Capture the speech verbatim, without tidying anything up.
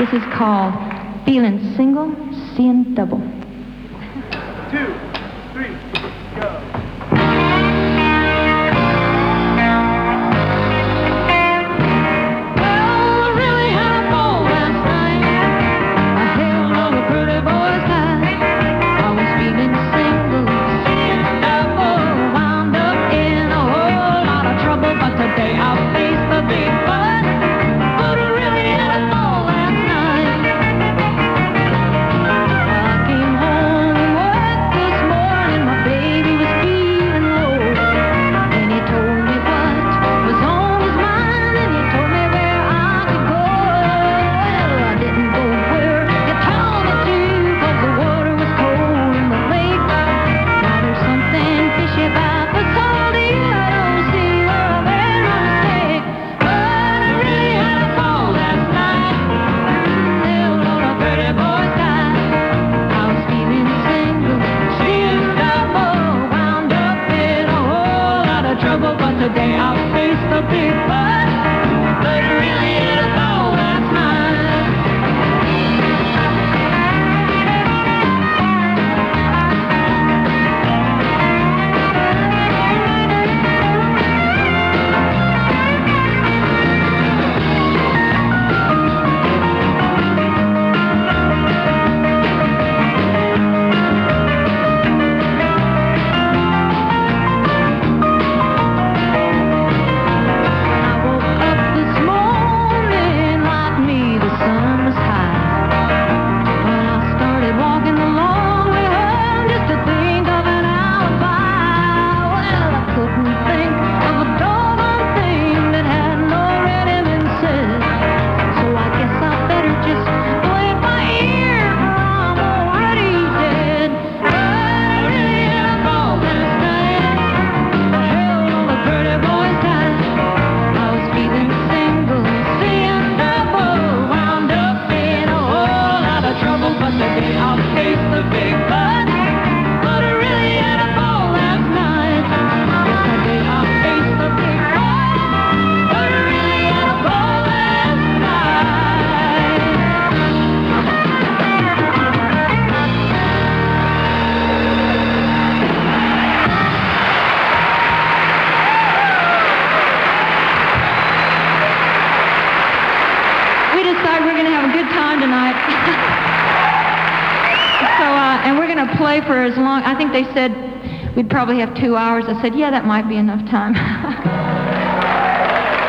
This is called Feeling Single, Seeing Double. Two, three, go. Today I'll face the big bus, but it really ain't a ball last Play for as long. I think they said we'd probably have two hours. I said, yeah, that might be enough time.